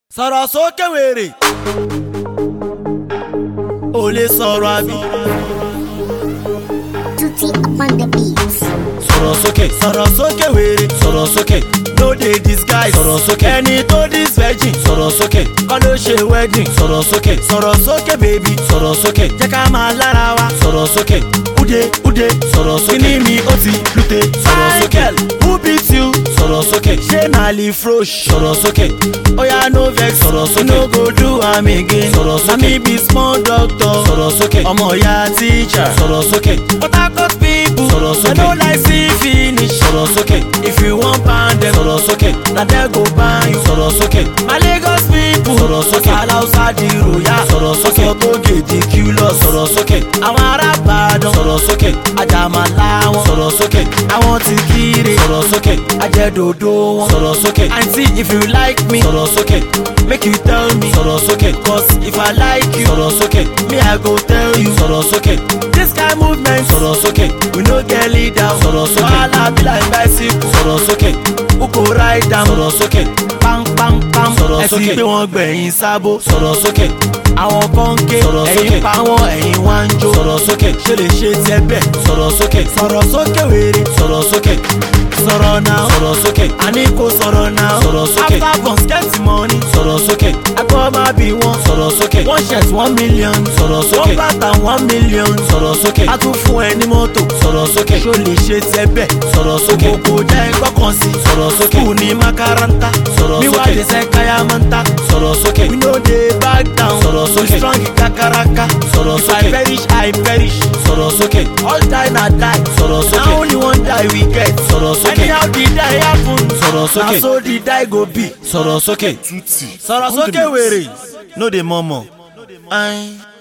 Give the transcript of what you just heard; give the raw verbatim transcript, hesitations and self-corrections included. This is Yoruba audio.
sọ̀rọ̀ sókè wèrè ò lè sọ̀rọ̀ àbí. Tutti upon the beats. sọ̀rọ̀ sókè sọ̀rọ̀ sókè wèrè sọ̀rọ̀ sókè no dey disguise sọ̀rọ̀ sókè ẹni tó dis virgin sọ̀rọ̀ sókè kọ́ ló ṣe wedding sọ̀rọ̀ sókè sọ̀rọ̀ sókè baby sọ̀rọ̀ sókè jẹ́ ká máa lára wa sọ̀rọ̀ sókè ude ude sọ̀rọ̀ sókè kíní mi ó ti lute sọ̀rọ̀ sókè who beat you sọ̀rọ̀ sókè ṣé na lè frosh sọ̀rọ̀ sókè oya no vex sọ̀rọ̀ sókè no go do am again sọ̀rọ̀ sókè ami be small doctor sọ̀rọ̀ sókè ọmọ ìyá teacher sọ̀rọ̀ sókè Port Harcourt people sọ̀rọ̀ sókè I no like see finish sọ̀rọ̀ sókè if you wan pound them sọ̀rọ̀ sókè na dem go pound you sọ̀rọ̀ sókè my Lagos people sọ̀rọ̀ sókè alausa di royal sọ̀rọ̀ sókè ọ̀tọ̀gẹ̀ di culus sọ̀rọ̀ sókè àwọn ará Ìbàdàn sọ̀rọ̀ sókè àjàmàlà wọn sọ̀rọ̀ sókè àwọn tí kiri sọ̀rọ̀ sókè àjẹdòdò wọn sọ̀rọ̀ sókè aunty if you like me sọ̀rọ̀ sókè make you tell me sọ̀rọ̀ sókè cause if I like you sọ̀rọ̀ sókè me I go tell you sọ̀rọ̀ sókè this kind movement sọ̀rọ̀ sókè we no get leader sọ̀rọ̀ sókè wahala be like bicycle sọ̀rọ̀ sókè who go ride am sọ̀rọ̀ sókè pam pam pam sọ̀rọ̀ sókè ẹ̀sìn pé wọ́n gbẹ̀yìn sábó sọ̀rọ̀ sókè àwọn kan ké ẹ̀yìn pa wọ́n ẹ̀yìn wá ń jó sọ̀rọ̀ sókè ṣe lè ṣe tiẹ̀ bẹ́ẹ̀ sọ̀rọ̀ sókè sọ̀rọ̀ sókè wèrè sọ̀rọ̀ sókè sọ̀rọ̀ náà sọ̀rọ̀ sókè àní kò sọ̀rọ̀ náà sọ̀rọ̀ sókè after guns get money sọ̀rọ̀ sókè agbọ́ máa bí wọn sọ̀rọ̀ sókè one shirt one million sọ̀rọ̀ sókè one bàtà one million sọ̀rọ̀ sókè a tún fún ẹ ní mọ́tò sọ̀rọ̀ sókè ṣó lè ṣe tiẹ̀ bẹ́ẹ̀ sọ̀rọ̀ sókè gbogbo jẹ́ gbọ́kàn sí sọ̀rọ̀ sókè kù ní makaranta sọ̀rọ̀ sókè mi wá dé sẹ́ káyámọ́ntà sọ̀rọ̀ sókè we no dey back down sọ̀rọ̀ sókè we strong kakaraka sọ̀rọ̀ sókè if I perish I perish sọ̀rọ̀ sókè all die na die sọ̀rọ̀ sókè na only one die we get sọ̀rọ̀ sókè anyhow the die happen sọ̀rọ̀ sókè na so the die go be sọ̀rọ̀ sókè sọ̀rọ̀ sókè wèrè no dey murmur.